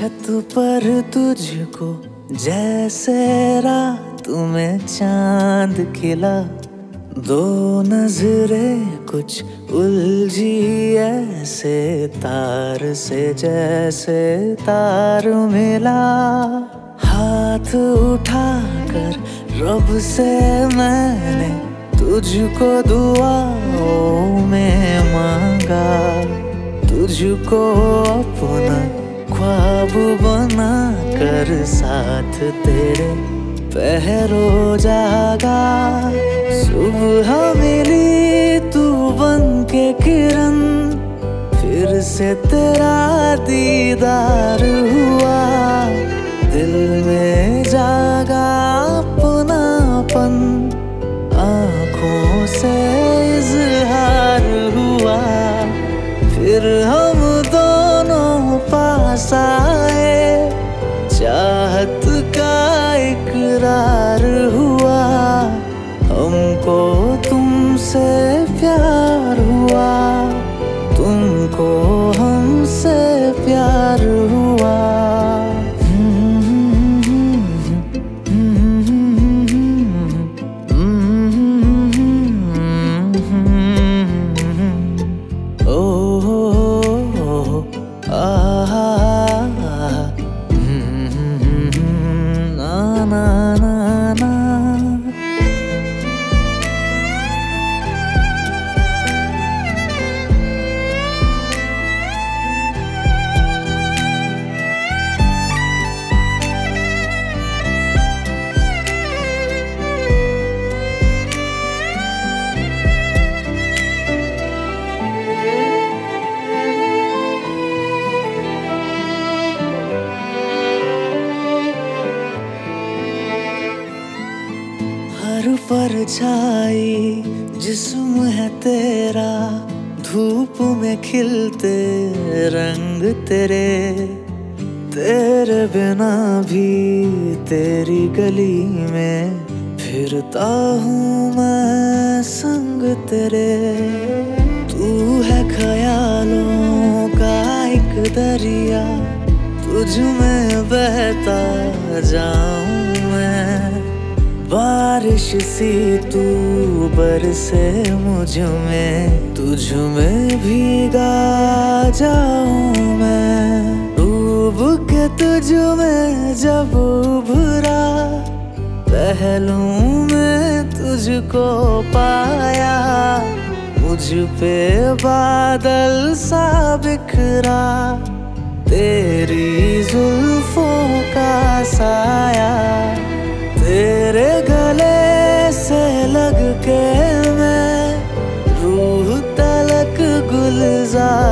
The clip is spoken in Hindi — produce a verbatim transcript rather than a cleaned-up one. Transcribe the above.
छत पर तुझको जैसे रात में चांद खिला, दो नजरे कुछ उलझी ऐसे तार से जैसे तार मिला। हाथ उठाकर रब से मैंने तुझको दुआओं में मांगा, तुझको अपना ख्वाब बना कर साथ तेरे पहरो जागा। सुबह मिली तू बन के किरण, फिर से तेरा दीदार हुआ। दिल में जागा अपनापन, आँखों से इजहार हुआ। फिर हम दोनों पास आए, चाहत का इकरार हुआ। हमको तुमसे प्यार हुआ, तुमको हमसे प्यार हुआ। हर परछाई जिस्म है तेरा, धूप में खिलते रंग तेरे। तेरे बिना भी तेरी गली में फिरता हूँ मैं संग तेरे। तू है ख्यालों का एक दरिया, तुझ में बहता जाऊं मैं। बारिश सी तू बरसे मुझ में, तुझ में भीगा जाऊं मैं। डूब के तुझ में जब उभरा, पहलू में तुझको पाया। मुझ पे बादल सा बिखरा, तेरी जुल्फों का साया। तेरे गले से लग के मैं रूह तलक गुलजार